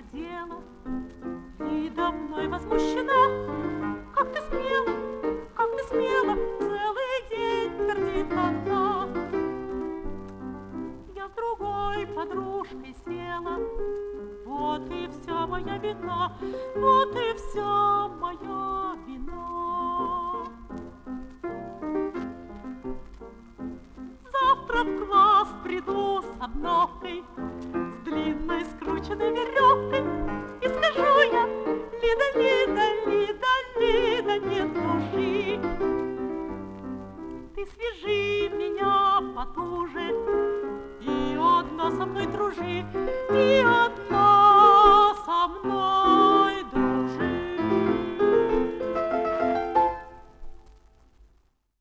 дело, видом мной возмущена. Как ты смела, целый день твердит она. Я с другой подружкой села, вот и вся моя вина, вот и вся моя вина. Завтра в класс приду с обновкой, с длинной скрученной веревкой, и скажу я: Лида, Лида, Лида, Лида, не тужи. Ты свяжи меня потуже и одна со мной дружи, и одна